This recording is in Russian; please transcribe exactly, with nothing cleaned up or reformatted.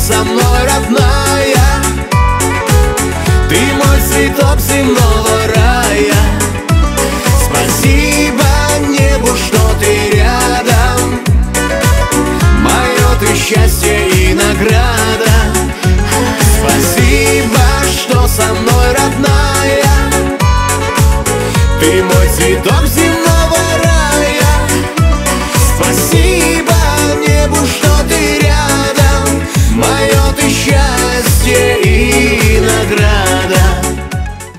со мной, родная. Ты мой цветок земного рая. Спасибо небу, что ты рядом. Мое ты счастье и награда. Спасибо, что со мной, родная. Ты мой цветок